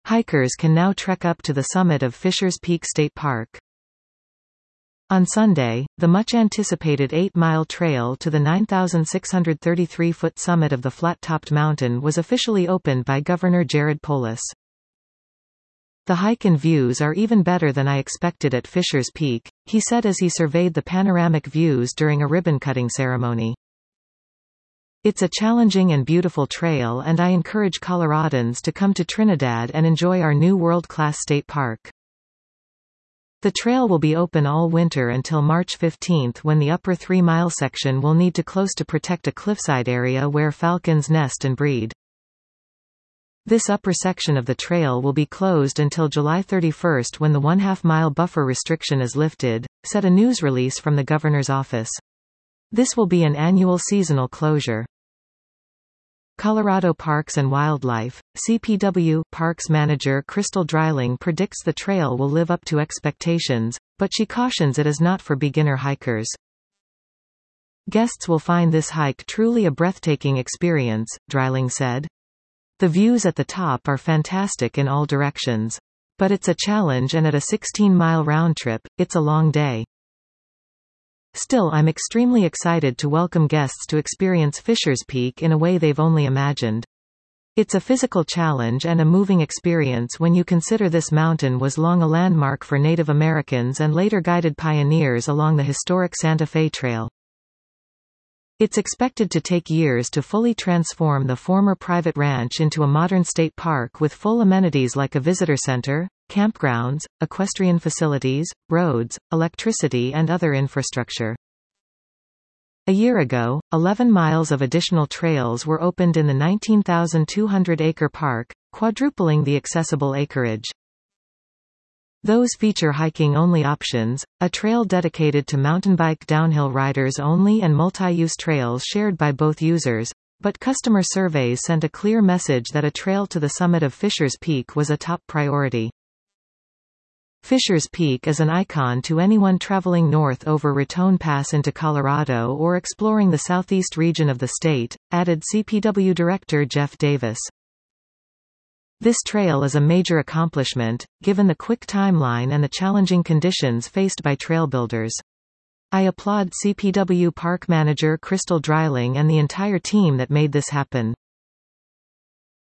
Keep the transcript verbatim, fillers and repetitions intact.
Hikers can now trek up to the summit of Fishers Peak State Park. On Sunday, the much-anticipated eight-mile trail to the nine thousand six hundred thirty-three foot summit of the flat-topped mountain was officially opened by Governor Jared Polis. "The hike and views are even better than I expected at Fishers Peak," he said as he surveyed the panoramic views during a ribbon-cutting ceremony. "It's a challenging and beautiful trail, and I encourage Coloradans to come to Trinidad and enjoy our new world-class state park." The trail will be open all winter until March fifteenth, when the upper three-mile section will need to close to protect a cliffside area where falcons nest and breed. This upper section of the trail will be closed until July thirty-first, when the one-half-mile buffer restriction is lifted, said a news release from the governor's office. This will be an annual seasonal closure. Colorado Parks and Wildlife, C P W, Parks Manager Crystal Dreiling predicts the trail will live up to expectations, but she cautions it is not for beginner hikers. "Guests will find this hike truly a breathtaking experience," Dreiling said. "The views at the top are fantastic in all directions. But it's a challenge, and at a sixteen-mile round trip, it's a long day. Still, I'm extremely excited to welcome guests to experience Fishers Peak in a way they've only imagined. It's a physical challenge and a moving experience when you consider this mountain was long a landmark for Native Americans and later guided pioneers along the historic Santa Fe Trail. It's expected to take years to fully transform the former private ranch into a modern state park with full amenities like a visitor center, campgrounds, equestrian facilities, roads, electricity and other infrastructure." A year ago, eleven miles of additional trails were opened in the nineteen thousand two hundred acre park, quadrupling the accessible acreage. Those feature hiking-only options, a trail dedicated to mountain bike downhill riders only and multi-use trails shared by both users, but customer surveys sent a clear message that a trail to the summit of Fishers Peak was a top priority. Fishers Peak is an icon to anyone traveling north over Raton Pass into Colorado or exploring the southeast region of the state, added C P W Director Jeff Davis. "This trail is a major accomplishment, given the quick timeline and the challenging conditions faced by trail builders. I applaud C P W Park Manager Crystal Dreiling and the entire team that made this happen."